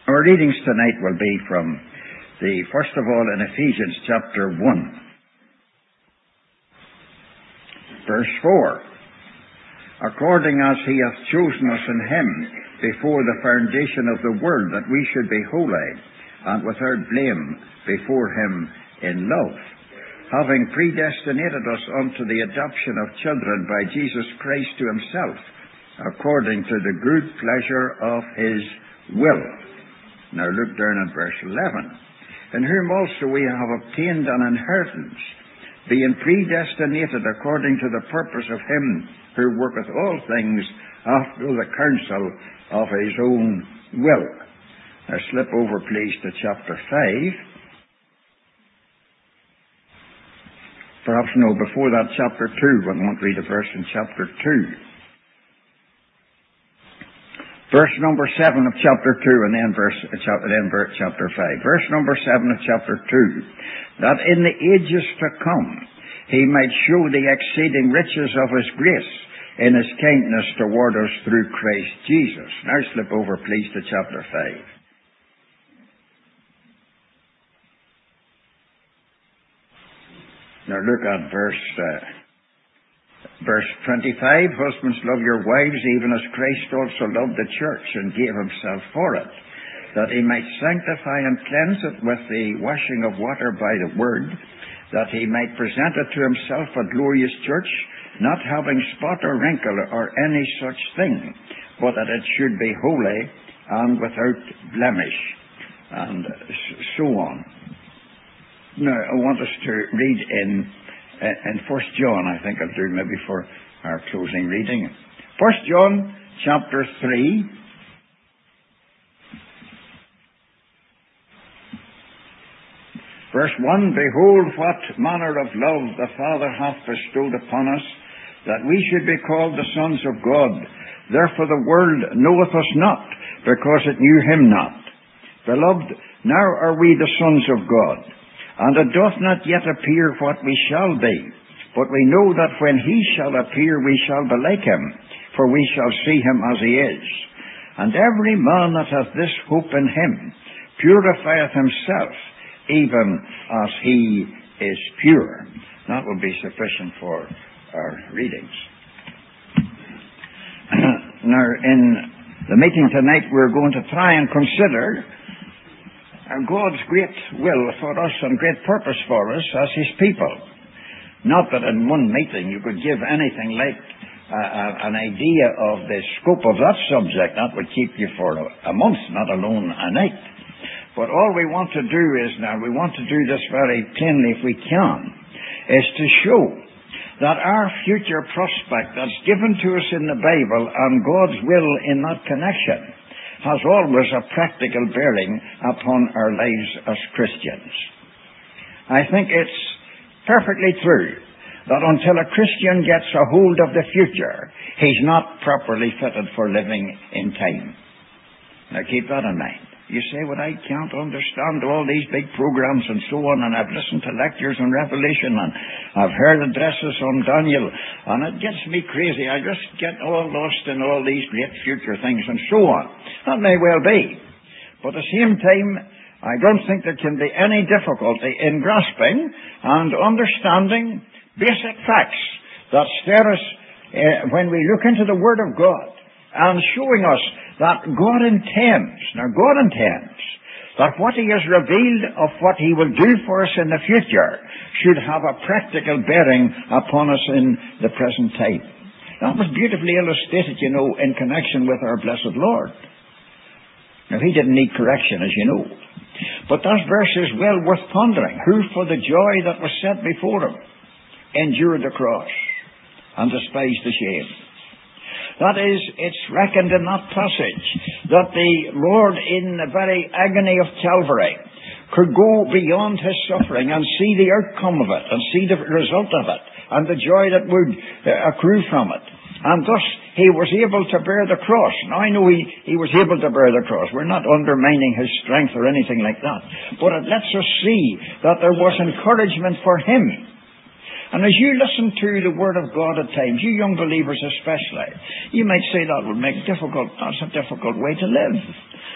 Our readings tonight will be from first of all, in Ephesians chapter 1, verse 4. According as he hath chosen us in him before the foundation of the world, that we should be holy and without blame before him in love, having predestinated us unto the adoption of children by Jesus Christ to himself, according to the good pleasure of his will. Now look down at verse 11. In whom also we have obtained an inheritance, being predestinated according to the purpose of him who worketh all things after the counsel of his own will. Now slip over please to chapter 5. Perhaps no, before that chapter 2, but I want to read a verse in chapter 2. Verse number 7 of chapter 2 and then chapter 5. Verse number 7 of chapter 2. That in the ages to come he might show the exceeding riches of his grace in his kindness toward us through Christ Jesus. Now slip over please to chapter 5. Now look at verse 25, husbands, love your wives, even as Christ also loved the church and gave himself for it, that he might sanctify and cleanse it with the washing of water by the word, that he might present it to himself a glorious church, not having spot or wrinkle or any such thing, but that it should be holy and without blemish, and so on. Now, I want us to read in 1 John, I think I'll do maybe for our closing reading. 1 John chapter 3. Verse 1, behold what manner of love the Father hath bestowed upon us, that we should be called the sons of God. Therefore the world knoweth us not, because it knew him not. Beloved, now are we the sons of God, and it doth not yet appear what we shall be. But we know that when he shall appear, we shall be like him, for we shall see him as he is. And every man that hath this hope in him purifieth himself, even as he is pure. That will be sufficient for our readings. Now, in the meeting tonight, we're going to try and consider God's great will for us and great purpose for us as his people. Not that in one meeting you could give anything like an idea of the scope of that subject. That would keep you for a month, not alone a night. But all we want to do is now, we want to do this very plainly if we can, is to show that our future prospect that's given to us in the Bible and God's will in that connection has always a practical bearing upon our lives as Christians. I think it's perfectly true that until a Christian gets a hold of the future, he's not properly fitted for living in time. Now keep that in mind. You say, well, I can't understand all these big programs and so on, and I've listened to lectures on Revelation, and I've heard addresses on Daniel, and it gets me crazy. I just get all lost in all these great future things and so on. That may well be. But at the same time, I don't think there can be any difficulty in grasping and understanding basic facts that stir us when we look into the Word of God, and showing us that God intends that what he has revealed of what he will do for us in the future should have a practical bearing upon us in the present time. That was beautifully illustrated, in connection with our blessed Lord. Now, he didn't need correction, as you know. But that verse is well worth pondering. Who, for the joy that was set before him, endured the cross and despised the shame. That is, it's reckoned in that passage that the Lord, in the very agony of Calvary, could go beyond his suffering and see the outcome of it, and see the result of it, and the joy that would accrue from it. And thus, he was able to bear the cross. Now, I know he was able to bear the cross. We're not undermining his strength or anything like that. But it lets us see that there was encouragement for him. And as you listen to the Word of God at times, you young believers especially, you might say that would make that's a difficult way to live.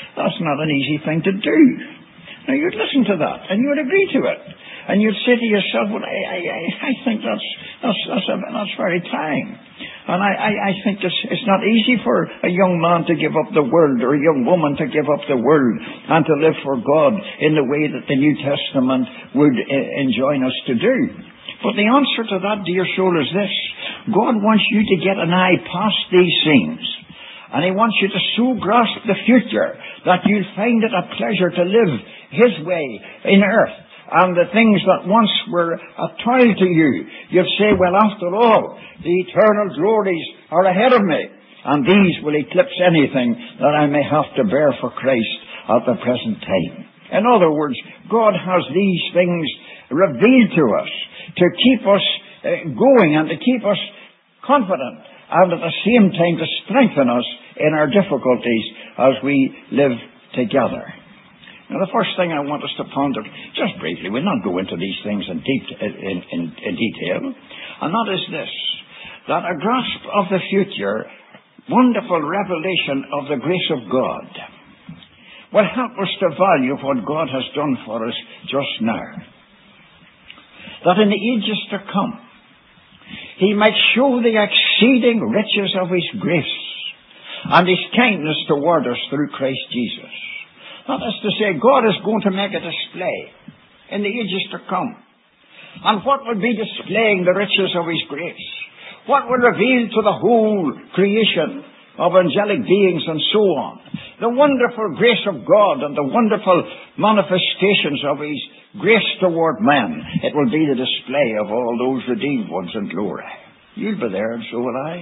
That's not an easy thing to do. Now, you'd listen to that, and you would agree to it. And you'd say to yourself, well, I think that's very trying. And I think it's not easy for a young man to give up the world, or a young woman to give up the world, and to live for God in the way that the New Testament would enjoin us to do. But the answer to that, dear soul, is this. God wants you to get an eye past these things. And He wants you to so grasp the future that you'll find it a pleasure to live His way in earth. And the things that once were a toil to you, you'll say, well, after all, the eternal glories are ahead of me, and these will eclipse anything that I may have to bear for Christ at the present time. In other words, God has these things revealed to us to keep us going and to keep us confident, and at the same time to strengthen us in our difficulties as we live together. Now, the first thing I want us to ponder, just briefly, we'll not go into these things in detail, and that is this, that a grasp of the future, wonderful revelation of the grace of God, will help us to value what God has done for us just now. That in the ages to come, He might show the exceeding riches of His grace and His kindness toward us through Christ Jesus. That is to say, God is going to make a display in the ages to come. And what will be displaying the riches of His grace? What will reveal to the whole creation of angelic beings and so on? The wonderful grace of God and the wonderful manifestations of His grace toward man. It will be the display of all those redeemed ones in glory. You'll be there, and so will I.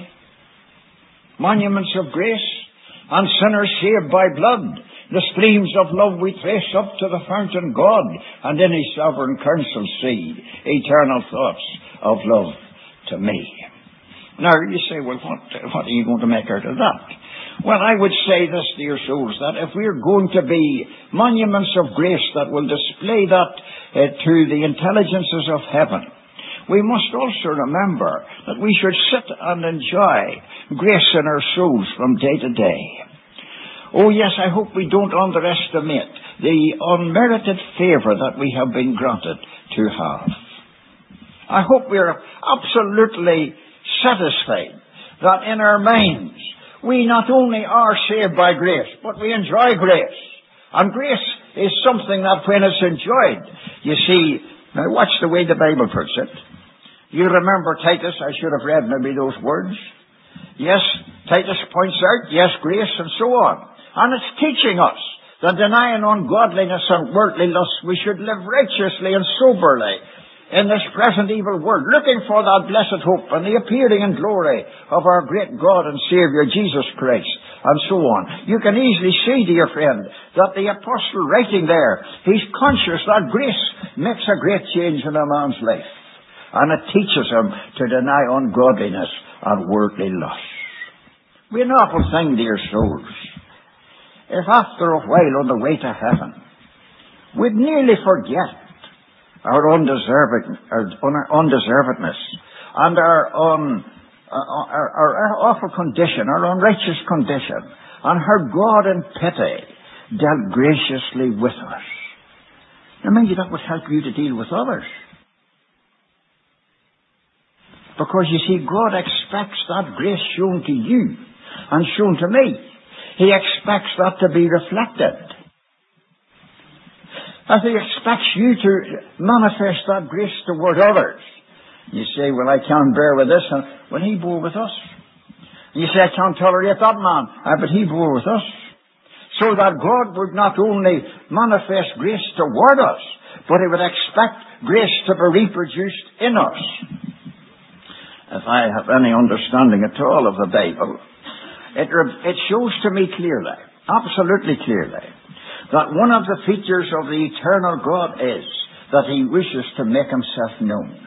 Monuments of grace and sinners saved by blood. The streams of love we trace up to the fountain God, and in His sovereign counsel see eternal thoughts of love to me. Now, you say, well, what are you going to make out of that? Well, I would say this, dear souls, that if we're going to be monuments of grace that will display that to the intelligences of heaven, we must also remember that we should sit and enjoy grace in our souls from day to day. Oh yes, I hope we don't underestimate the unmerited favour that we have been granted to have. I hope we're absolutely satisfied that in our minds we not only are saved by grace, but we enjoy grace. And grace is something that when it's enjoyed, you see, now watch the way the Bible puts it. You remember Titus, I should have read maybe those words. Yes, Titus points out, yes, grace and so on. And it's teaching us that denying ungodliness and worldly lust, we should live righteously and soberly in this present evil world, looking for that blessed hope and the appearing in glory of our great God and Saviour, Jesus Christ, and so on. You can easily see, dear friend, that the apostle writing there, he's conscious that grace makes a great change in a man's life. And it teaches him to deny ungodliness and worldly lust. We're an awful thing, dear souls, if after a while on the way to heaven, we'd nearly forget our undeservedness and our awful condition, our unrighteous condition, and how God in pity dealt graciously with us. Now, maybe that would help you to deal with others. Because, you see, God expects that grace shown to you and shown to me. He expects that to be reflected. As He expects you to manifest that grace toward others. You say, well, I can't bear with this. And, well, He bore with us. You say, I can't tolerate that man. But He bore with us. So that God would not only manifest grace toward us, but He would expect grace to be reproduced in us. If I have any understanding at all of the Bible, it shows to me clearly, absolutely clearly, that one of the features of the eternal God is that He wishes to make Himself known.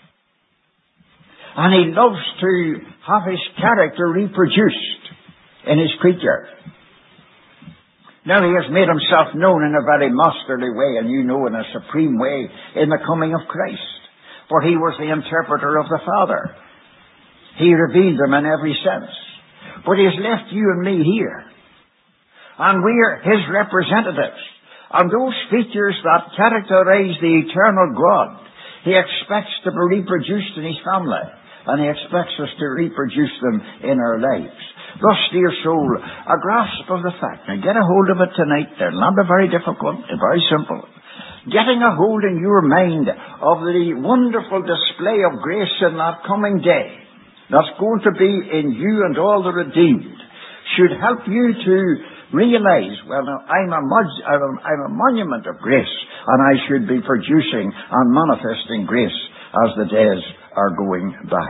And He loves to have His character reproduced in His creature. Now He has made Himself known in a very masterly way, and you know, in a supreme way, in the coming of Christ. For He was the interpreter of the Father. He revealed Him in every sense. But He has left you and me here. And we're His representatives. And those features that characterize the eternal God, He expects to be reproduced in His family. And He expects us to reproduce them in our lives. Thus, dear soul, a grasp of the fact. Now, get a hold of it tonight. They're not very difficult. They're very simple. Getting a hold in your mind of the wonderful display of grace in that coming day that's going to be in you and all the redeemed should help you to realize, well, now, I'm a monument of grace, and I should be producing and manifesting grace as the days are going by.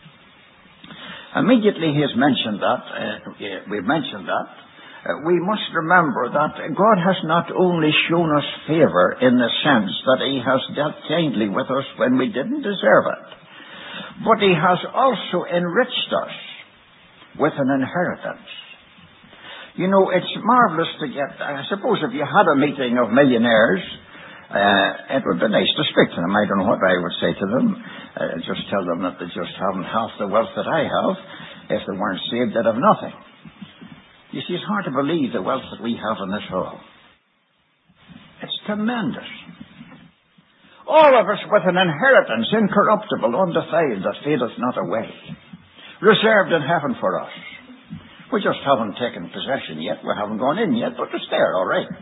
Immediately He has mentioned that, we've mentioned that, we must remember that God has not only shown us favour in the sense that He has dealt kindly with us when we didn't deserve it, but He has also enriched us with an inheritance. You know, it's marvellous to get, I suppose if you had a meeting of millionaires, it would be nice to speak to them. I don't know what I would say to them. Just tell them that they just haven't half the wealth that I have. If they weren't saved, they'd have nothing. You see, it's hard to believe the wealth that we have in this hall. It's tremendous. All of us with an inheritance, incorruptible, undefiled, that fadeth not away, reserved in heaven for us. We just haven't taken possession yet. We haven't gone in yet, but it's there, all right.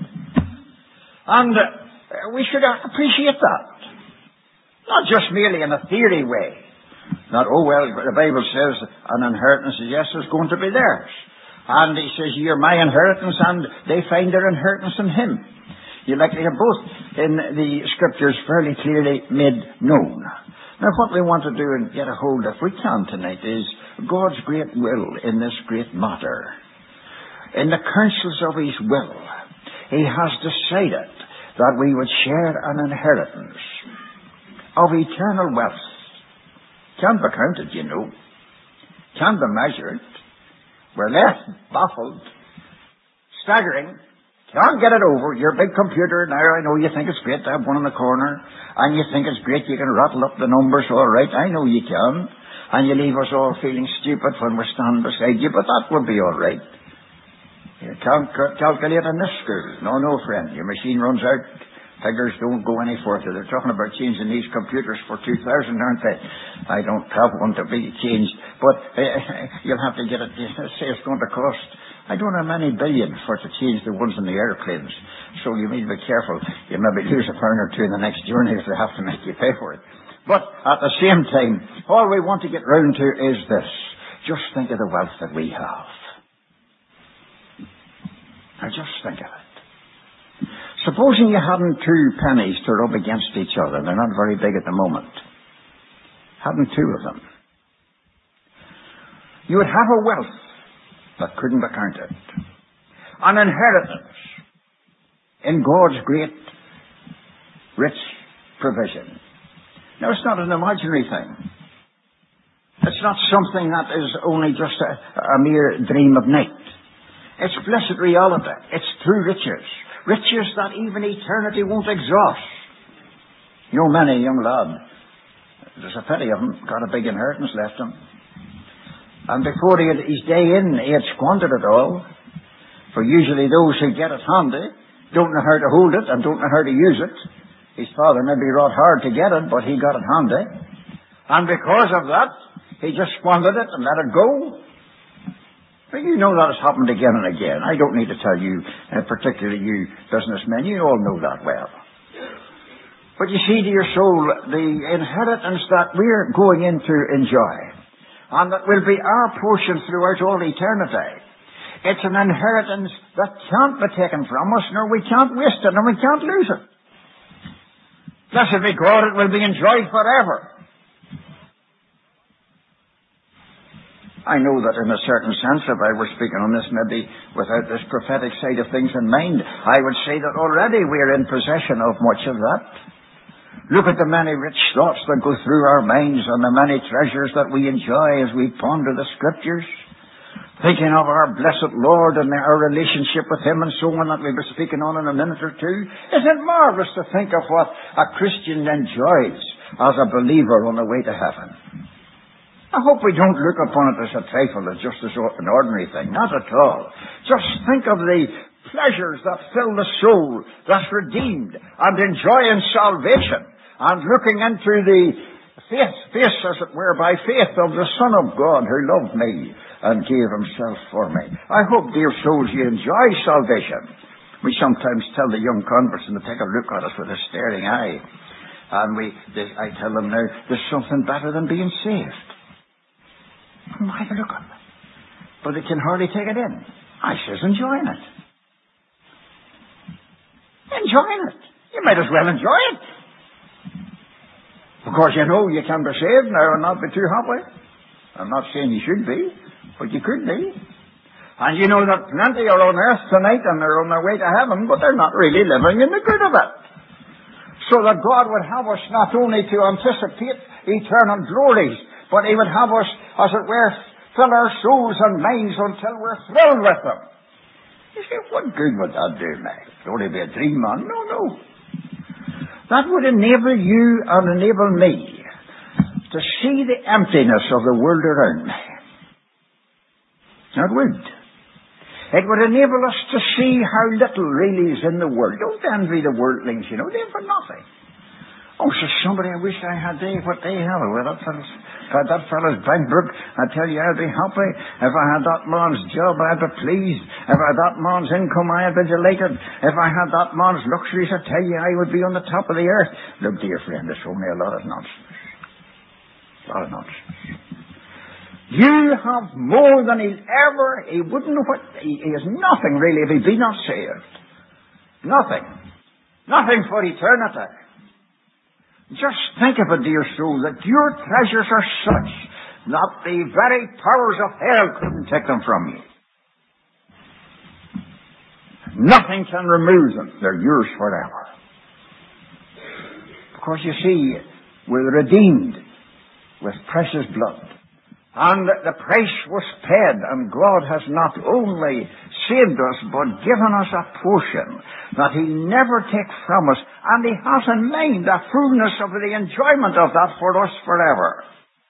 And we should appreciate that. Not just merely in a theory way. Not, oh, well, the Bible says an inheritance, yes, is going to be theirs. And He says, you're my inheritance, and they find their inheritance in Him. You likely have both in the Scriptures fairly clearly made known. Now, what we want to do and get a hold of, if we can tonight, is God's great will in this great matter. In the counsels of His will, He has decided that we would share an inheritance of eternal wealth. Can't be counted, you know. Can't be measured. We're left baffled, staggering. Can't get it over. Your big computer now, I know you think it's great to have one in the corner, and you think it's great you can rattle up the numbers all right. I know you can. And you leave us all feeling stupid when we're standing beside you, but that will be all right. You can't calculate in this school. No, friend. Your machine runs out. Figures don't go any further. They're talking about changing these computers for 2,000, aren't they? I don't have one to be changed. But you'll have to get it. Say it's going to cost, I don't know, many billion for to change the ones in the airplanes. So you need to be careful. You maybe lose £1 or £2 in the next journey if they have to make you pay for it. But at the same time, all we want to get round to is this. Just think of the wealth that we have. Now just think of it. Supposing you hadn't 2 pennies to rub against each other. They're not very big at the moment. Hadn't 2 of them. You would have a wealth that couldn't be counted. An inheritance in God's great, rich provision. Now, it's not an imaginary thing. It's not something that is only just a mere dream of night. It's blessed reality. It's true riches. Riches that even eternity won't exhaust. You know, many young lad, there's a pity of him, got a big inheritance left him. And before he had his day in, he had squandered it all. For usually those who get it handy don't know how to hold it and don't know how to use it. His father maybe wrought hard to get it, but he got it handy. And because of that, he just squandered it and let it go. But you know that has happened again and again. I don't need to tell you, particularly you businessmen, you all know that well. But you see, dear soul, the inheritance that we're going in to enjoy, and that will be our portion throughout all eternity, it's an inheritance that can't be taken from us, nor we can't waste it, and we can't lose it. Blessed be God, it will be enjoyed forever. I know that in a certain sense, if I were speaking on this maybe without this prophetic side of things in mind, I would say that already we're in possession of much of that. Look at the many rich thoughts that go through our minds and the many treasures that we enjoy as we ponder the Scriptures, thinking of our blessed Lord and our relationship with Him and so on that we'll be speaking on in a minute or two. Isn't it marvellous to think of what a Christian enjoys as a believer on the way to heaven? I hope we don't look upon it as a trifle, as just as an ordinary thing. Not at all. Just think of the pleasures that fill the soul, that's redeemed and enjoying salvation and looking into the face, as it were, by faith of the Son of God who loved me and gave himself for me. I hope, dear souls, you enjoy salvation. We sometimes tell the young converts, and they take a look at us with a staring eye, and I tell them now, there's something better than being saved. Why have a look at them? But they can hardly take it in. I says, enjoying it. Enjoying it. You might as well enjoy it. Because you know you can be saved now and not be too happy. I'm not saying you should be, but you could be. And you know that plenty are on earth tonight and they're on their way to heaven, but they're not really living in the good of it. So that God would have us not only to anticipate eternal glories, but He would have us, as it were, fill our souls and minds until we're thrilled with them. You say, what good would that do me? It'd only be a dream, man. No. That would enable you and enable me to see the emptiness of the world around me. It would. It would enable us to see how little really is in the world. Don't envy the worldlings, you know. They're for nothing. Oh, says somebody, I wish I had what they have. Well, that fellow's bankrupt. I tell you, I'd be happy. If I had that man's job, I'd be pleased. If I had that man's income, I'd be delighted. If I had that man's luxuries, I tell you, I would be on the top of the earth. Look, dear friend, there's only a lot of nonsense. A lot of nonsense. You have more than he wouldn't know what, he has nothing really if he be not saved. Nothing. Nothing for eternity. Just think of it, dear soul, that your treasures are such that the very powers of hell couldn't take them from you. Nothing can remove them. They're yours forever. Because you see, we're redeemed with precious blood. And the price was paid, and God has not only saved us, but given us a portion that He never takes from us, and He has in mind the fullness of the enjoyment of that for us forever.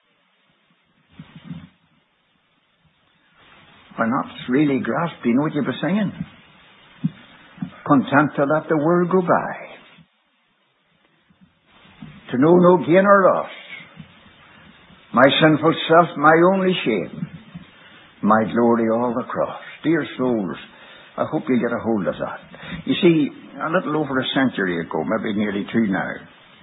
We're not really grasping what you were saying. Content to let the world go by. To know no gain or loss. My sinful self, my only shame. My glory, all the cross. Dear souls, I hope you get a hold of that. You see, a little over a century ago, maybe nearly 2 now,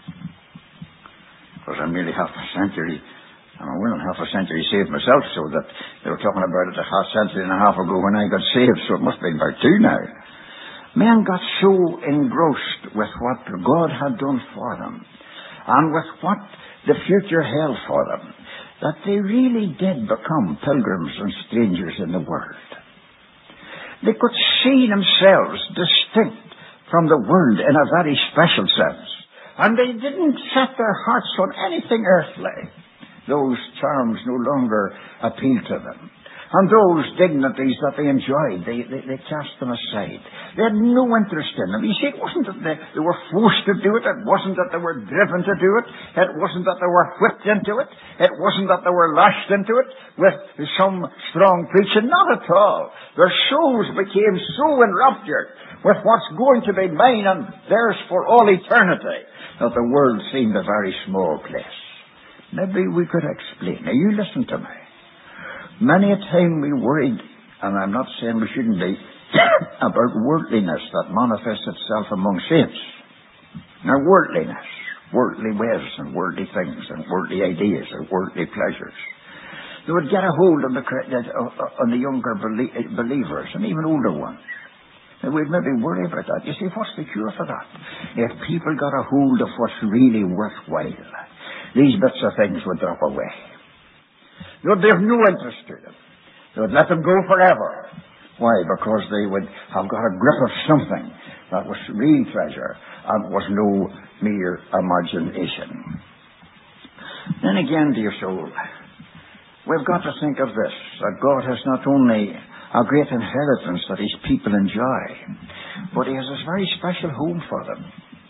because I'm nearly half a century, I'm well half a century saved myself, so that they were talking about it a half century and a half ago when I got saved, so it must have been about 2 now. Men got so engrossed with what God had done for them, and with what the future held for them, that they really did become pilgrims and strangers in the world. They could see themselves distinct from the world in a very special sense. And they didn't set their hearts on anything earthly. Those charms no longer appealed to them. And those dignities that they enjoyed, they cast them aside. They had no interest in them. You see, it wasn't that they were forced to do it. It wasn't that they were driven to do it. It wasn't that they were whipped into it. It wasn't that they were lashed into it with some strong preaching. Not at all. Their souls became so enraptured with what's going to be mine and theirs for all eternity that the world seemed a very small place. Maybe we could explain. Now, you listen to me. Many a time we worried, and I'm not saying we shouldn't be, about worldliness that manifests itself among saints. Now, worldliness, worldly ways and worldly things and worldly ideas and worldly pleasures. They would get a hold on the younger believers and even older ones. And we'd maybe worry about that. You see, what's the cure for that? If people got a hold of what's really worthwhile, these bits of things would drop away. They would have no interest to them. They would let them go forever. Why? Because they would have got a grip of something that was real treasure and was no mere imagination. Then again, dear soul, we've got to think of this, that God has not only a great inheritance that His people enjoy, but He has a very special home for them.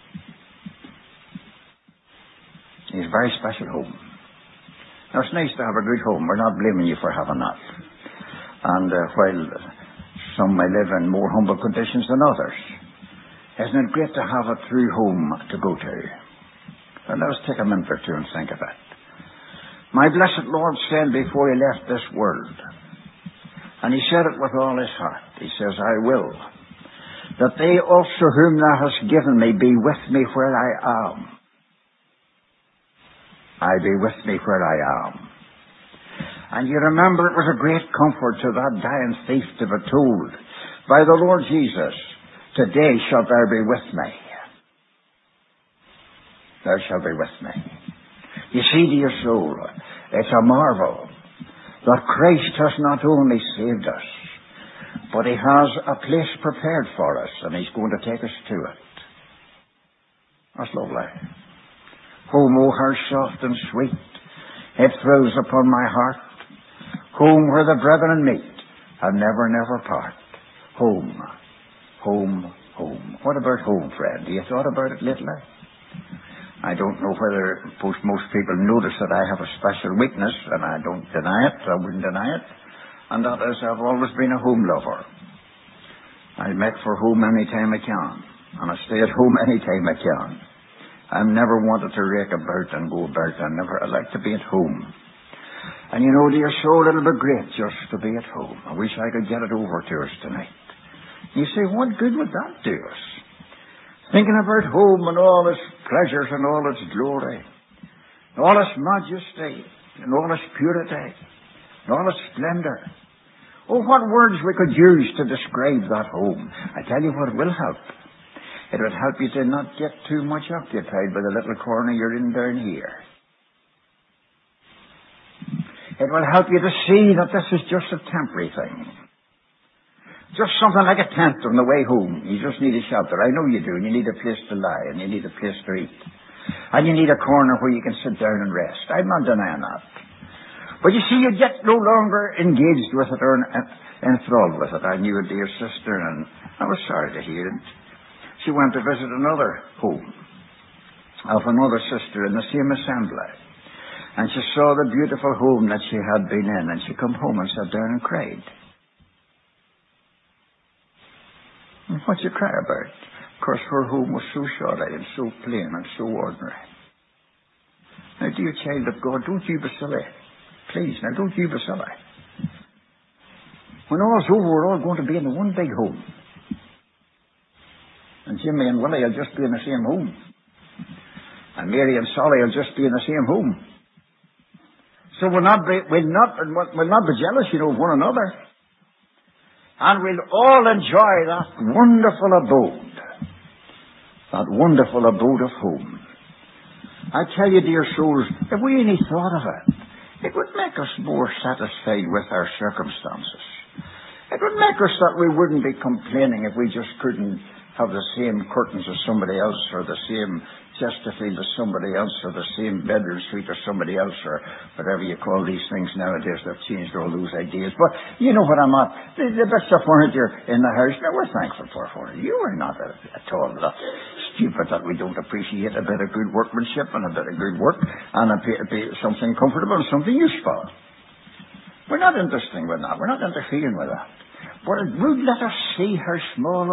He has a very special home. Now, it's nice to have a good home. We're not blaming you for having that. And while Some may live in more humble conditions than others. Isn't it great to have a true home to go to? Well, let us take a minute or two and think of it. My blessed Lord said before he left this world, and he said it with all his heart, he says, I will, that they also whom thou hast given me be with me where I am. I be with me where I am. And you remember it was a great comfort to that dying thief to be told by the Lord Jesus, today shalt thou be with me. Thou shalt be with me. You see, dear soul, it's a marvel that Christ has not only saved us, but he has a place prepared for us, and he's going to take us to it. That's lovely. Home, oh, how soft and sweet it thrills upon my heart. Home where the brethren meet and never, never part. Home, home, home. What about home, friend? Have you thought about it lately? I don't know whether most people notice that I have a special weakness, and I don't deny it. I wouldn't deny it. And that is, I've always been a home lover. I make for home any time I can, and I stay at home any time I can. I've never wanted to rake about and go about. I like to be at home. And you know, dear soul, it'll be great just to be at home. I wish I could get it over to us tonight. You say, what good would that do us? Thinking about home and all its pleasures and all its glory, and all its majesty, and all its purity, and all its splendor. Oh, what words we could use to describe that home. I tell you what will help. It would help you to not get too much occupied by the little corner you're in down here. It will help you to see that this is just a temporary thing. Just something like a tent on the way home. You just need a shelter. I know you do. And you need a place to lie. And you need a place to eat. And you need a corner where you can sit down and rest. I'm not denying that. But you see, you get no longer engaged with it or enthralled with it. I knew a dear sister, and I was sorry to hear it. She went to visit another home of another sister in the same assembly. And she saw the beautiful home that she had been in. And she come home and sat down and cried. And what you cry about? Of course, her home was so shoddy and so plain and so ordinary. Now, dear child of God, don't you be silly. Please, now, don't you be silly. When all's over, we're all going to be in the one big home. And Jimmy and Willie will just be in the same home. And Mary and Sally will just be in the same home. So we'll not be jealous, you know, of one another. And we'll all enjoy that wonderful abode. That wonderful abode of home. I tell you, dear souls, if we only thought of it, it would make us more satisfied with our circumstances. It would make us that we wouldn't be complaining if we just couldn't have the same curtains as somebody else, or the same Chesterfield as somebody else, or the same bedroom suite as somebody else, or whatever you call these things nowadays. They've changed all those ideas. But you know what I'm at. The best of furniture in the house, now we're thankful for it. You are not at all that stupid that we don't appreciate a bit of good workmanship and a bit of good work and something comfortable and something useful. We're not interested with that. We're not interfering with that. But it would let us see how small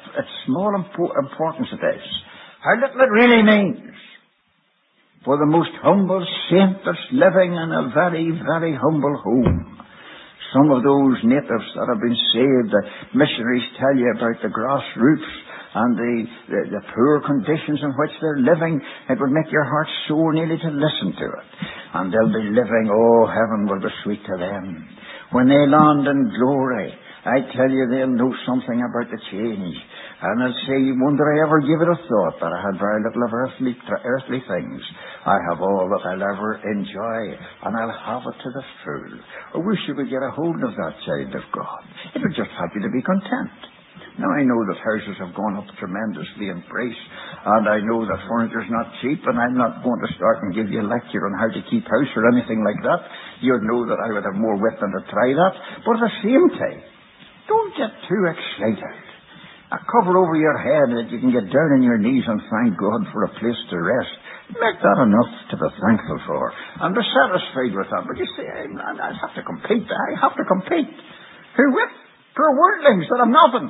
importance it is. How little it really means for the most humble saint that's living in a very, very humble home. Some of those natives that have been saved, the missionaries tell you about the grass roofs and the poor conditions in which they're living. It would make your heart sore nearly to listen to it. And they'll be living, oh, heaven will be sweet to them. When they land in glory, I tell you, they'll know something about the change. And they'll say, wonder I ever give it a thought that I had very little of earthly things. I have all that I'll ever enjoy, and I'll have it to the full. I wish you could get a hold of that, child of God. It would just help you to be content. Now, I know that houses have gone up tremendously in price, and I know that furniture's not cheap, and I'm not going to start and give you a lecture on how to keep house or anything like that. You'd know that I would have more wit than to try that. But at the same time, don't get too excited. A cover over your head that you can get down on your knees and thank God for a place to rest. Make that enough to be thankful for. And be satisfied with that. But you say, I have to compete. I have to compete. Who with? Poor worldlings that have nothing.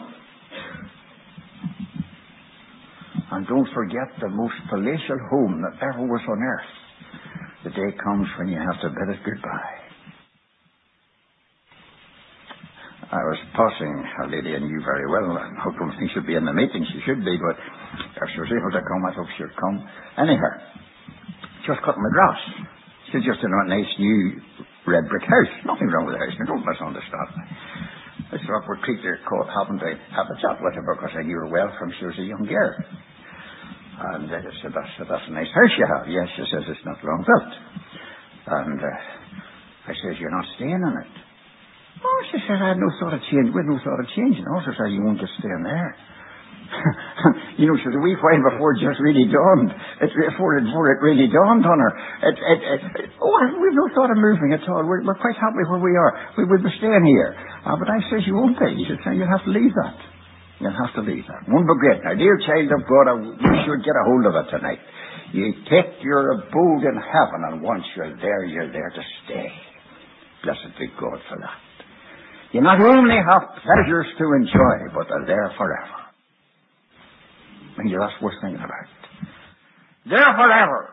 And don't forget the most palatial home that ever was on earth. The day comes when you have to bid it goodbye. I was passing a lady I knew very well, and I don't think she'd be in the meeting. She should be, but if she was able to come, I hope she'd come. Anyhow, just cutting my grass. She's just in a nice new red brick house. Nothing wrong with the house. Now, don't misunderstand me. This awkward creature happened to have a chat with her because I knew her well from she was a young girl. And I said, that's a nice house you have. Yes, she says, it's not long built. And I says, you're not staying in it. Oh, she said, I had no thought of change. We had no thought of changing. Also, said, you won't just stay in there. You know, she was a wee while before it just really dawned. Before it really dawned on her. We've no thought of moving at all. We're quite happy where we are. We would be staying here. But I says, you won't be. She said, you'll have to leave that. You'll have to leave that. Won't be great. Now, dear child of God, you should get a hold of it tonight. You take your abode in heaven, and once you're there to stay. Blessed be God for that. You not only have pleasures to enjoy, but they're there forever. Maybe that's worth thinking about. There forever.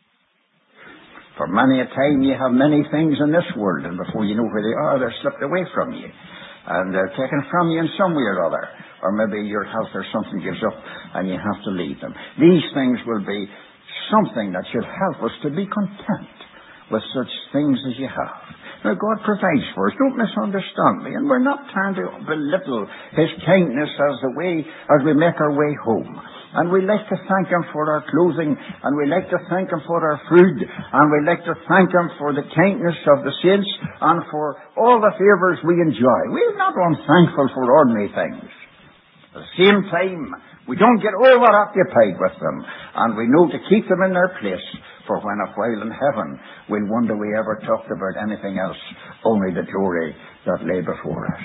For many a time you have many things in this world, and before you know where they are, they're slipped away from you. And they're taken from you in some way or other. Or maybe your health or something gives up, and you have to leave them. These things will be something that should help us to be content with such things as you have. Now, God provides for us. Don't misunderstand me. And we're not trying to belittle His kindness as we make our way home. And we like to thank Him for our clothing, and we like to thank Him for our food, and we like to thank Him for the kindness of the saints, and for all the favours we enjoy. We're not unthankful for ordinary things. At the same time, we don't get overoccupied with them, and we know to keep them in their place. For when a while in heaven, we'll wonder we ever talked about anything else, only the glory that lay before us.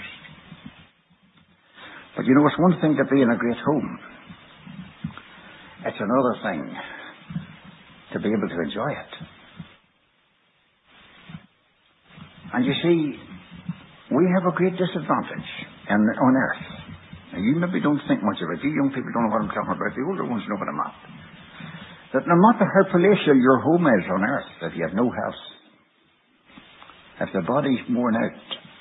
But you know, it's one thing to be in a great home. It's another thing to be able to enjoy it. And you see, we have a great disadvantage on earth. Now, you maybe don't think much of it. You young people don't know what I'm talking about. The older ones know what I'm at. That no matter how palatial your home is on earth, if you have no health, if the body's worn out,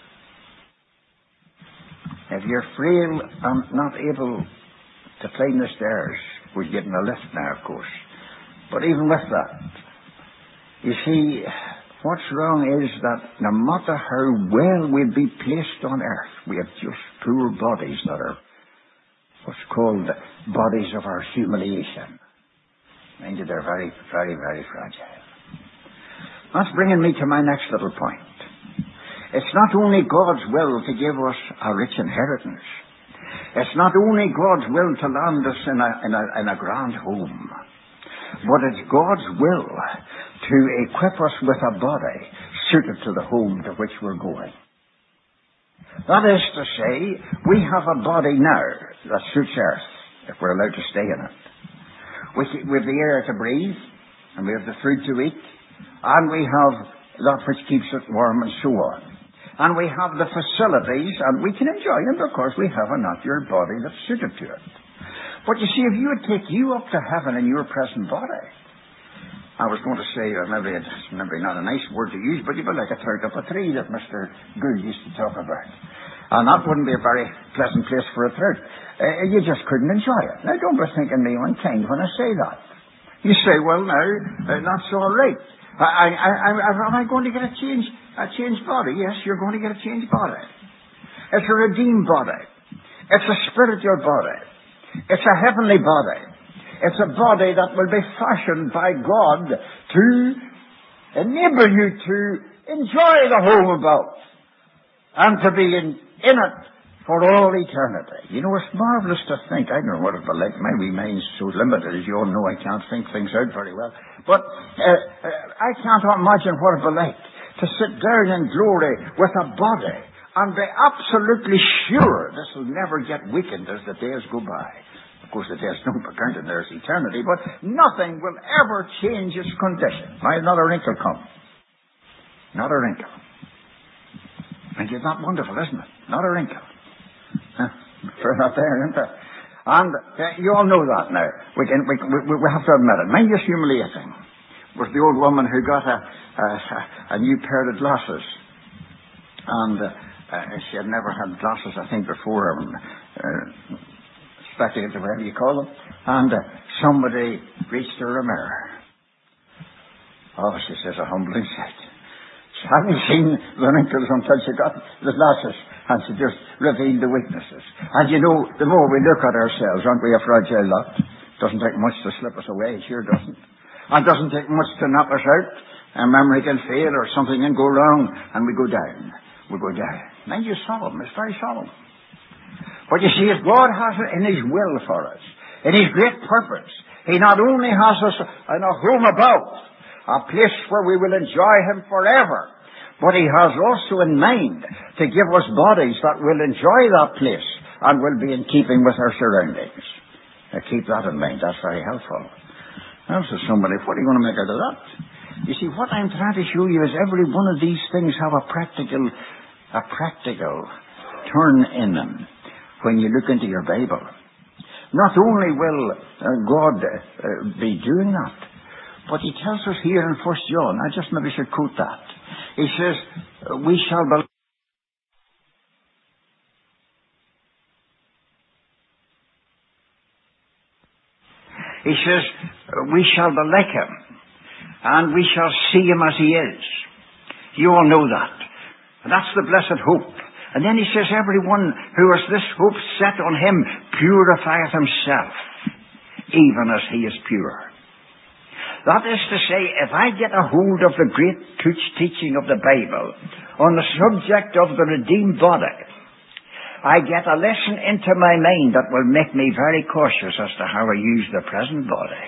if you're frail and not able to climb the stairs, we're getting a lift now, of course. But even with that, you see, what's wrong is that no matter how well we'll be placed on earth, we have just poor bodies that are what's called bodies of our humiliation. Indeed, they're very, very, very fragile. That's bringing me to my next little point. It's not only God's will to give us a rich inheritance. It's not only God's will to land us in a grand home. But it's God's will to equip us with a body suited to the home to which we're going. That is to say, we have a body now that suits earth, if we're allowed to stay in it. We have the air to breathe, and we have the food to eat, and we have that which keeps it warm, and so on. And we have the facilities, and we can enjoy them because we have a natural body that's suited to it. But you see, if you would take you up to heaven in your present body, I was going to say, maybe it's not a nice word to use, but you'd be like a third up a tree that Mr. Gould used to talk about. And that wouldn't be a very pleasant place for a third. You just couldn't enjoy it. Now, don't be thinking me unkind when I say that. You say, well, now, that's all right. Am I going to get a changed body? Yes, you're going to get a changed body. It's a redeemed body. It's a spiritual body. It's a heavenly body. It's a body that will be fashioned by God to enable you to enjoy the home above and to be in it for all eternity. You know, it's marvelous to think. I don't know what it will be like. My wee mind's so limited, as you all know. I can't think things out very well. But I can't imagine what it will be like to sit down in glory with a body and be absolutely sure this will never get weakened as the days go by. Of course, the days don't be counted, there's eternity, but nothing will ever change its condition. Not a wrinkle come. Not a wrinkle. And it's not wonderful, isn't it? Not a wrinkle. they're not there, isn't they? And you all know that now. We have to admit it. Mind just humiliating was the old woman who got a new pair of glasses. And she had never had glasses, I think, before. Spectacles, or whatever you call them. And somebody reached her a mirror. Oh, she says, a humbling sight. She hadn't seen the wrinkles until she got the glasses. And she just revealed the weaknesses. And you know, the more we look at ourselves, aren't we a fragile lot? Doesn't take much to slip us away, it sure doesn't. And doesn't take much to knock us out. A memory can fail or something can go wrong and we go down. We go down. Mind you, solemn. It's very solemn. But you see, if God has it in His will for us, in His great purpose, He not only has us in a home above, a place where we will enjoy Him forever, but He has also in mind to give us bodies that will enjoy that place and will be in keeping with our surroundings. Now keep that in mind. That's very helpful. Now, so somebody, what are you going to make out of that? You see, what I'm trying to show you is every one of these things have a practical turn in them when you look into your Bible. Not only will God be doing that, but He tells us here in 1 John, I just maybe should quote that. He says, we shall be... He says, we shall be like Him, and we shall see Him as He is. You all know that. And that's the blessed hope. And then he says, everyone who has this hope set on Him purifieth himself, even as He is pure. That is to say, if I get a hold of the great teaching of the Bible on the subject of the redeemed body, I get a lesson into my mind that will make me very cautious as to how I use the present body.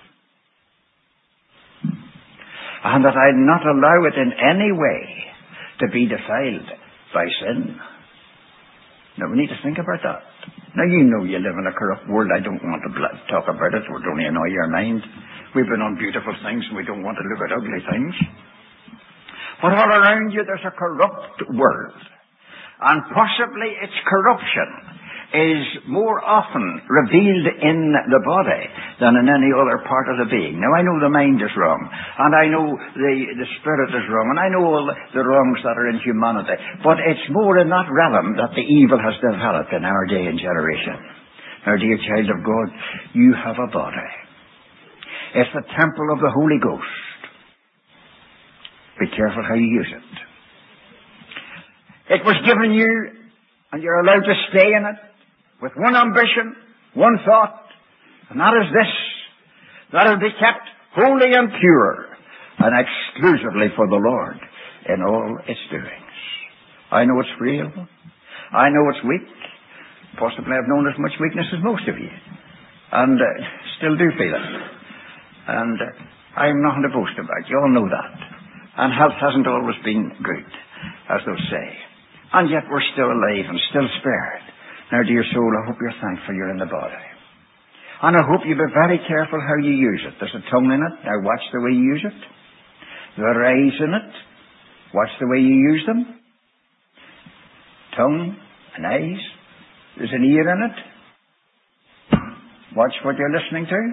And that I not allow it in any way to be defiled by sin. Now we need to think about that. Now you know you live in a corrupt world. I don't want to talk about it. It would only annoy your mind. We've been on beautiful things and we don't want to look at ugly things. But all around you there's a corrupt world. And possibly its corruption is more often revealed in the body than in any other part of the being. Now I know the mind is wrong, and I know the spirit is wrong, and I know all the wrongs that are in humanity. But it's more in that realm that the evil has developed in our day and generation. Now, dear child of God, you have a body. It's the temple of the Holy Ghost. Be careful how you use it. It was given you, and you're allowed to stay in it with one ambition, one thought, and that is this: that it be kept holy and pure, and exclusively for the Lord in all its doings. I know it's frail. I know it's weak. Possibly I've known as much weakness as most of you, and still do feel it. And I'm nothing to boast about. You all know that. And health hasn't always been good, as they'll say. And yet we're still alive and still spared. Now, dear soul, I hope you're thankful you're in the body. And I hope you be very careful how you use it. There's a tongue in it. Now watch the way you use it. There are eyes in it. Watch the way you use them. Tongue and eyes. There's an ear in it. Watch what you're listening to.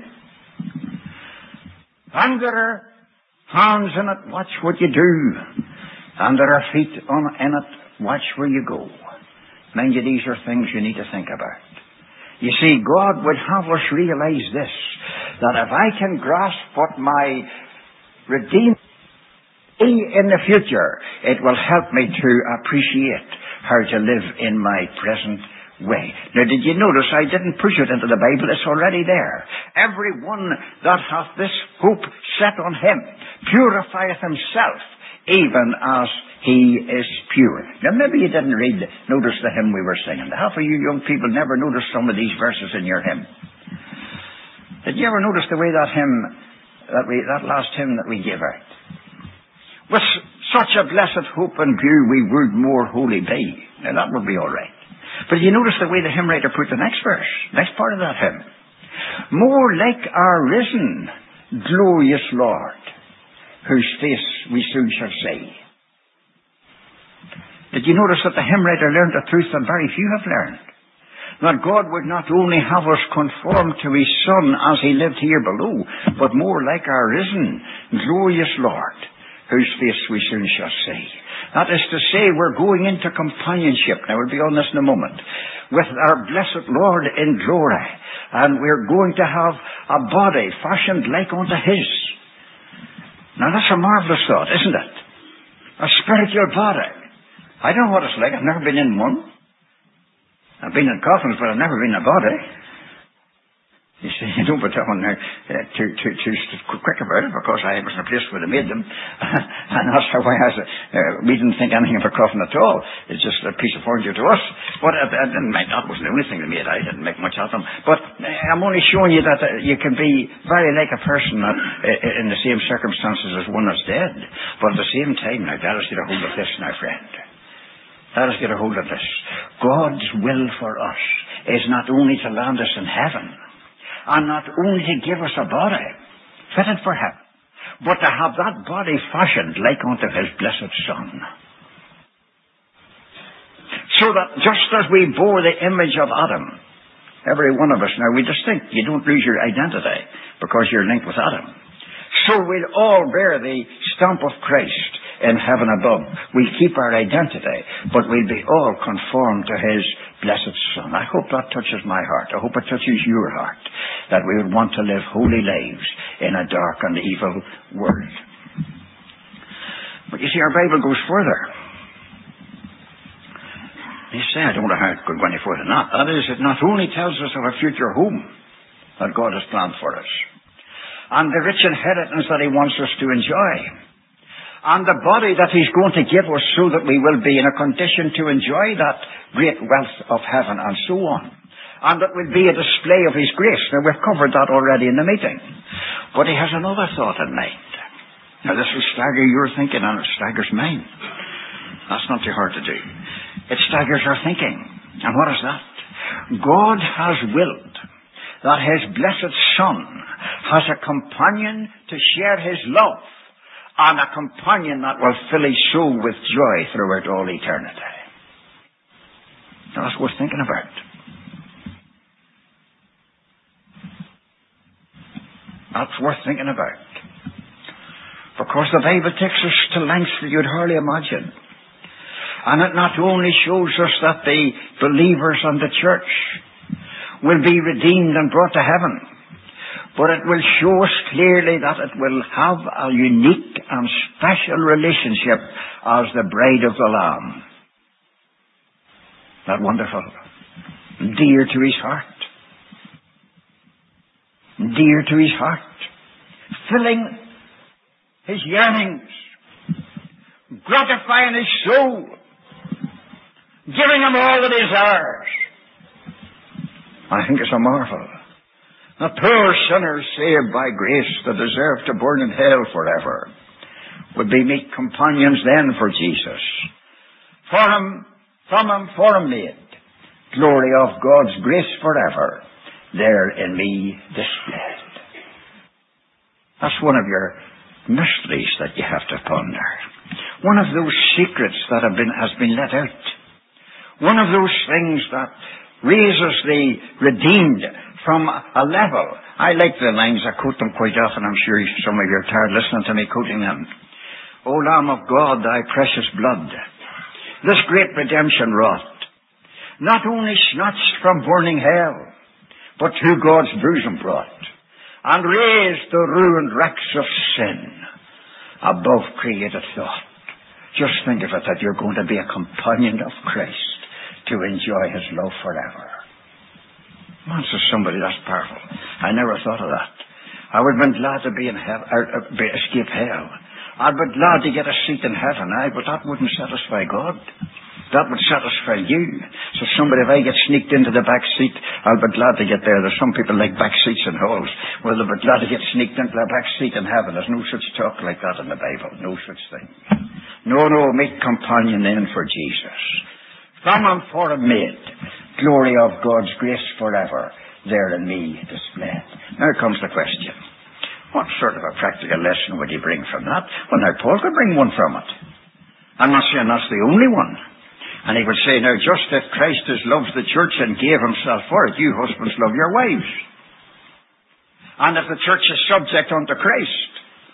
And there are hands in it. Watch what you do. And there are feet in it. Watch where you go. Mind you, these are things you need to think about. You see, God would have us realize this, that if I can grasp what my Redeemer in the future, it will help me to appreciate how to live in my present way. Now, did you notice I didn't push it into the Bible? It's already there. Everyone that hath this hope set on Him purifieth himself, even as He is pure. Now, maybe you didn't notice the hymn we were singing. Half of you young people never noticed some of these verses in your hymn. Did you ever notice the way that hymn, that last hymn that we gave out? With such a blessed hope and view, we would more holy be. Now, that would be all right. But you notice the way the hymn writer put the next verse, next part of that hymn. More like our risen, glorious Lord, whose face we soon shall see. Did you notice that the hymn writer learned a truth that very few have learned? That God would not only have us conform to His Son as He lived here below, but more like our risen, glorious Lord, whose face we soon shall see. That is to say, we're going into companionship, now we'll be on this in a moment, with our blessed Lord in glory. And we're going to have a body fashioned like unto His. Now that's a marvelous thought, isn't it? A spiritual body. I don't know what it's like. I've never been in one. I've been in coffins, but I've never been in a body. You see, you don't put that one there too quick about it, because I was in a place where they made them. And that's why we didn't think anything of a coffin at all. It's just a piece of furniture to us. But that wasn't the only thing they made. I didn't make much of them. But I'm only showing you that you can be very like a person in the same circumstances as one that's dead. But at the same time, now, let us get a hold of this now, friend. Let us get a hold of this. God's will for us is not only to land us in heaven, and not only to give us a body fitted for heaven, but to have that body fashioned like unto His blessed Son. So that just as we bore the image of Adam, every one of us, now we distinct, you don't lose your identity because you're linked with Adam. So we'll all bear the stamp of Christ in heaven above. We'll keep our identity, but we'll be all conformed to His blessed Son. I hope that touches my heart. I hope it touches your heart, that we would want to live holy lives in a dark and evil world. But you see, our Bible goes further. You say, I don't know how it could go any further than that. That is, it not only tells us of a future home that God has planned for us, and the rich inheritance that He wants us to enjoy, and the body that He's going to give us so that we will be in a condition to enjoy that great wealth of heaven, and so on. And that will be a display of His grace. Now, we've covered that already in the meeting. But He has another thought in mind. Now, this will stagger your thinking, and it staggers mine. That's not too hard to do. It staggers our thinking. And what is that? God has willed that His blessed Son has a companion to share His love, and a companion that will fill His soul with joy throughout all eternity. Now, that's worth thinking about. That's worth thinking about. Because the Bible takes us to lengths that you'd hardly imagine. And it not only shows us that the believers and the church will be redeemed and brought to heaven, but it will show us clearly that it will have a unique and special relationship as the bride of the Lamb. That wonderful? Dear to His heart. Dear to His heart. Filling His yearnings. Gratifying His soul. Giving Him all that is ours. I think it's a marvel. The poor sinners saved by grace that deserve to burn in hell forever would be meet companions then for Jesus. From Him, for Him made. Glory of God's grace forever, there in me displayed. That's one of your mysteries that you have to ponder. One of those secrets that has been let out. One of those things that raises the redeemed from a level. I like the lines. I quote them quite often. I'm sure some of you are tired listening to me quoting them. O Lamb of God, thy precious blood, this great redemption wrought, not only snatched from burning hell, but to God's bosom brought, and raised the ruined wrecks of sin above created thought. Just think of it, that you're going to be a companion of Christ to enjoy His love forever. Man, says somebody, that's powerful. I never thought of that. I would have been glad to be in heaven, escape hell. I'd be glad to get a seat in heaven, but that wouldn't satisfy God. That would satisfy you. So somebody, if I get sneaked into the back seat, I'll be glad to get there. There's some people like back seats in halls. Well, they'll be glad to get sneaked into the back seat in heaven. There's no such talk like that in the Bible. No such thing. No, meet companion then for Jesus. From Him, for Him made. Glory of God's grace forever, there in me displayed. Now comes the question. What sort of a practical lesson would he bring from that? Well, now, Paul could bring one from it. I'm not saying that's the only one. And he would say, now, just as Christ has loved the church and gave himself for it, you husbands love your wives. And if the church is subject unto Christ,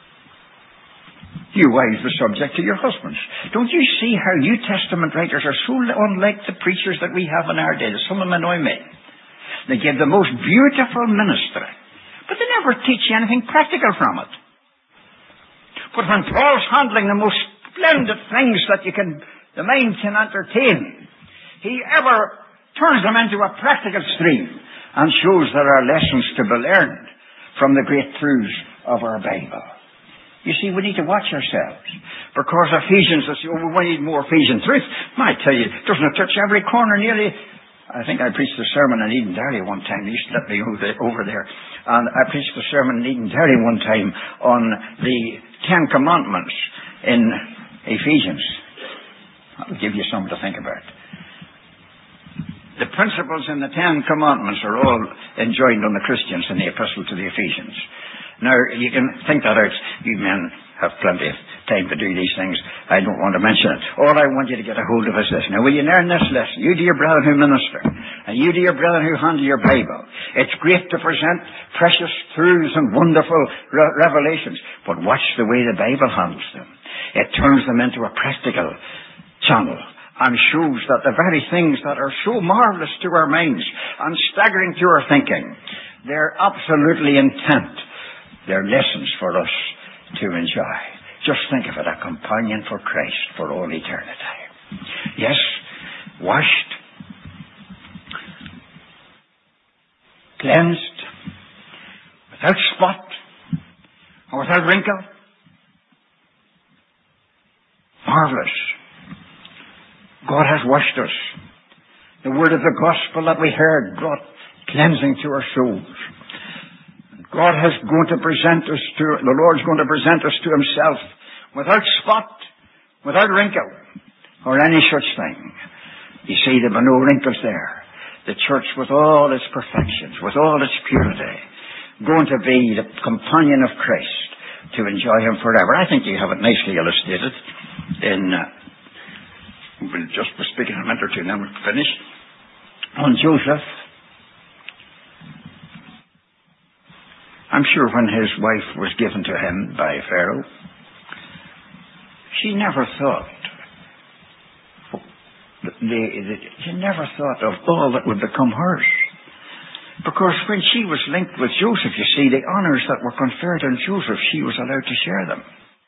you wives are subject to your husbands. Don't you see how New Testament writers are so unlike the preachers that we have in our day? Some of them annoy me. They give the most beautiful ministry, but they never teach you anything practical from it. But when Paul's handling the most splendid things that the mind can entertain, he ever turns them into a practical stream and shows there are lessons to be learned from the great truths of our Bible. You see, we need to watch ourselves. Because Ephesians, we need more Ephesian truth. I tell you, doesn't it touch every corner nearly? I think I preached a sermon in Eden Derry one time. They used to let me over there. And I preached a sermon in Eden Derry one time on the Ten Commandments in Ephesians. I'll give you something to think about. The principles in the Ten Commandments are all enjoined on the Christians in the Epistle to the Ephesians. Now, you can think that out. You men have plenty of time to do these things. I don't want to mention it. All I want you to get a hold of is this. Now, will you learn this lesson? You dear brethren who minister, and you dear brethren who handle your Bible. It's great to present precious truths and wonderful revelations, but watch the way the Bible handles them. It turns them into a practical channel and shows that the very things that are so marvelous to our minds and staggering to our thinking, they're absolutely intent. They're lessons for us to enjoy. Just think of it, a companion for Christ for all eternity. Yes, washed, cleansed, without spot, or without wrinkle. Marvelous. God has washed us. The word of the gospel that we heard brought cleansing to our souls. God has going to present us to, the Lord's going to present us to himself without spot, without wrinkle, or any such thing. You see, there were no wrinkles there. The church with all its perfections, with all its purity, going to be the companion of Christ to enjoy him forever. I think you have it nicely illustrated in, we'll just be speaking a minute or two and then we'll finish, on Joseph. I'm sure when his wife was given to him by Pharaoh, she never thought of all that would become hers. Because when she was linked with Joseph, you see, the honors that were conferred on Joseph, she was allowed to share them.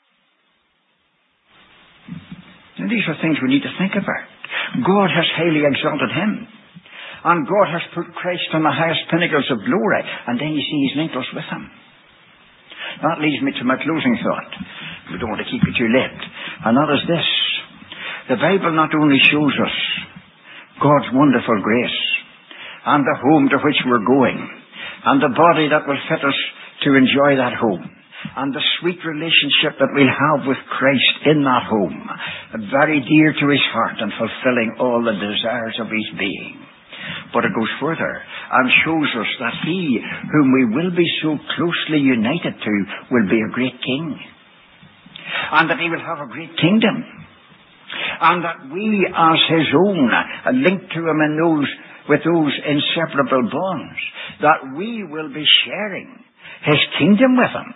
And these are things we need to think about. God has highly exalted him. And God has put Christ on the highest pinnacles of glory. And then you see he's linked us with him. That leads me to my closing thought. We don't want to keep you too late. And that is this. The Bible not only shows us God's wonderful grace and the home to which we're going and the body that will fit us to enjoy that home and the sweet relationship that we'll have with Christ in that home, very dear to his heart and fulfilling all the desires of his being. But it goes further and shows us that he whom we will be so closely united to will be a great king. And that he will have a great kingdom. And that we as his own, linked to him in with those inseparable bonds, that we will be sharing his kingdom with him.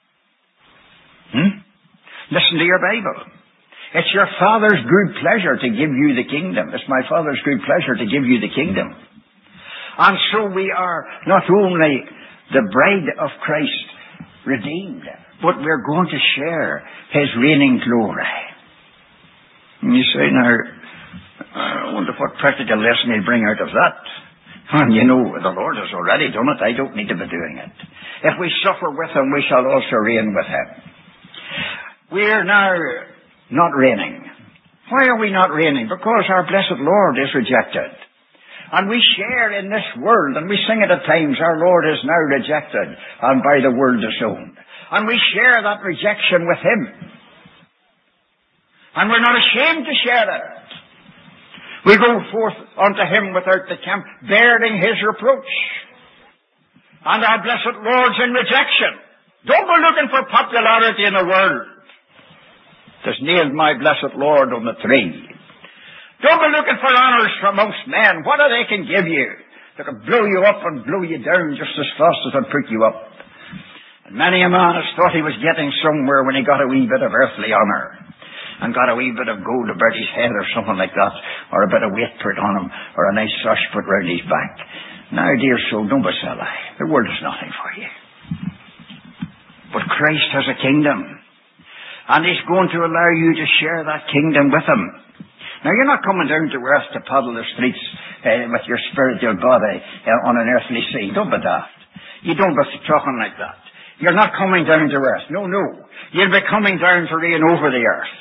Listen to your Bible. It's your Father's good pleasure to give you the kingdom. It's my Father's good pleasure to give you the kingdom. And so we are not only the bride of Christ redeemed, but we're going to share his reigning glory. And you say, now, I wonder what practical lesson he'll bring out of that. And you know, the Lord has already done it. I don't need to be doing it. If we suffer with him, we shall also reign with him. We're now not reigning. Why are we not reigning? Because our blessed Lord is rejected. And we share in this world, and we sing it at times, our Lord is now rejected and by the world disowned. And we share that rejection with him. And we're not ashamed to share it. We go forth unto him without the camp, bearing his reproach. And our blessed Lord's in rejection. Don't go looking for popularity in the world. There's nailed my blessed Lord on the tree. Don't be looking for honors from most men. What they can give you? They can blow you up and blow you down just as fast as they prick you up. And many a man has thought he was getting somewhere when he got a wee bit of earthly honor and got a wee bit of gold about his head or something like that, or a bit of weight put on him, or a nice sash put round his back. Now, dear soul, don't be silly. The world is nothing for you. But Christ has a kingdom, and He's going to allow you to share that kingdom with Him. Now, you're not coming down to earth to paddle the streets with your spiritual body on an earthly sea. Don't be daft. You don't be talking like that. You're not coming down to earth. No, no. You'll be coming down to reign over the earth.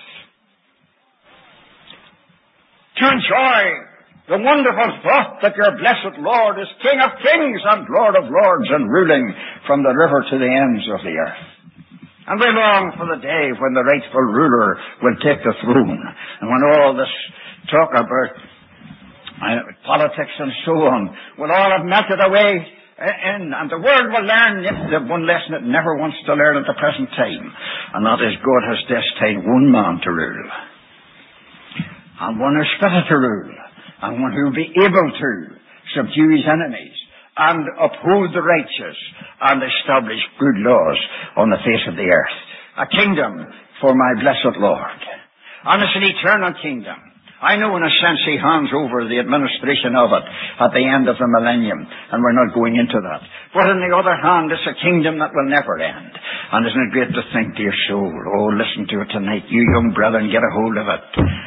To enjoy the wonderful thought that your blessed Lord is King of kings and Lord of lords and ruling from the river to the ends of the earth. And we long for the day when the rightful ruler will take the throne, and when all this talk about politics and so on will all have melted away, and the world will learn the one lesson it never wants to learn at the present time, and that is God has destined one man to rule, and one who's fitted to rule, and one who will be able to subdue his enemies, and uphold the righteous, and establish good laws on the face of the earth. A kingdom for my blessed Lord. And it's an eternal kingdom. I know in a sense He hands over the administration of it at the end of the millennium, and we're not going into that. But on the other hand, it's a kingdom that will never end. And isn't it great to think, dear soul, oh, listen to it tonight, you young brethren, get a hold of it.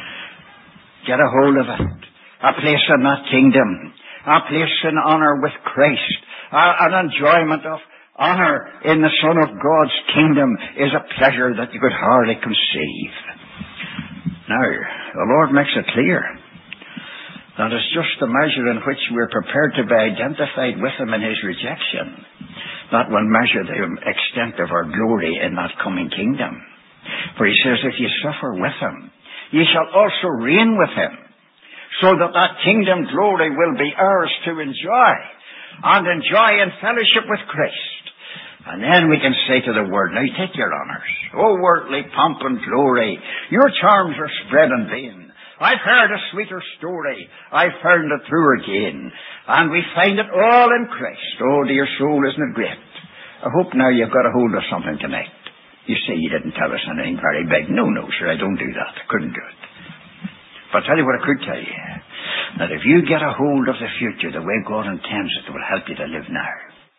Get a hold of it. A place in that kingdom. A place in honor with Christ. An enjoyment of honor in the Son of God's kingdom is a pleasure that you could hardly conceive. Now, the Lord makes it clear that it's just the measure in which we're prepared to be identified with Him in His rejection that will measure the extent of our glory in that coming kingdom. For He says, if you suffer with Him, ye shall also reign with Him, so that that kingdom glory will be ours to enjoy, and enjoy in fellowship with Christ. And then we can say to the world, now take your honours. O worldly pomp and glory, your charms are spread in vain. I've heard a sweeter story, I've found it truer again, and we find it all in Christ. Oh, dear soul, isn't it great? I hope now you've got a hold of something tonight. You say you didn't tell us anything very big. No, sir, I don't do that. I couldn't do it. But I'll tell you what I could tell you. That if you get a hold of the future the way God intends it, it will help you to live now.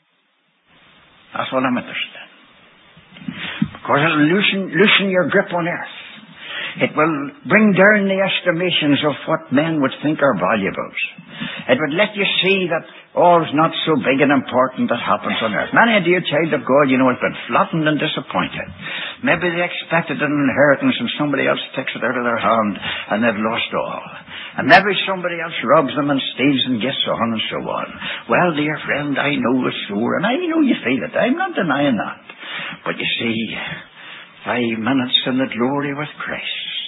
That's what I'm interested in. Because it will loosen your grip on earth. It will bring down the estimations of what men would think are valuables. It would let you see that all's not so big and important that happens on earth. Many a dear child of God, has been flattened and disappointed. Maybe they expected an inheritance and somebody else takes it out of their hand and they've lost all. And maybe somebody else robs them and steals and gets on and so on. Well, dear friend, I know it's sore, and I know you feel it. I'm not denying that. But you see, 5 minutes in the glory with Christ.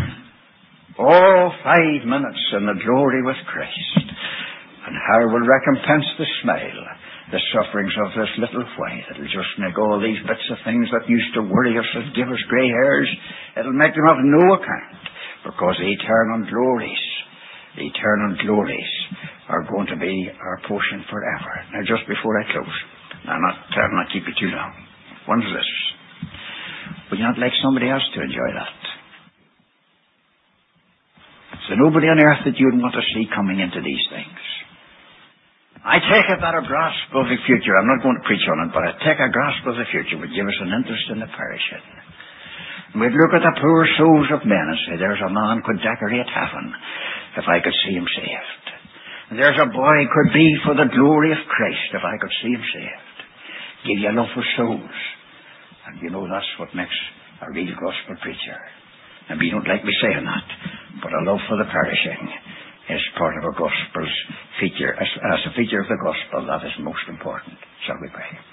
Oh, 5 minutes in the glory with Christ. And how will recompense the smile, the sufferings of this little while. It'll just make all these bits of things that used to worry us and give us grey hairs, it'll make them of no account. Because the eternal glories are going to be our portion forever. Now, just before I close, I'll not keep you too long. One's this. Would you not like somebody else to enjoy that? So nobody on earth that you'd want to see coming into these things. I take it that a grasp of the future, I'm not going to preach on it, but I take a grasp of the future would give us an interest in the perishing. We'd look at the poor souls of men and say, there's a man could decorate heaven if I could see him saved. And there's a boy could be for the glory of Christ if I could see him saved. Give you a love for souls. And that's what makes a real gospel preacher. Maybe you don't like me saying that, but a love for the perishing is part of a gospel's feature. As a feature of the gospel, that is most important. Shall we pray?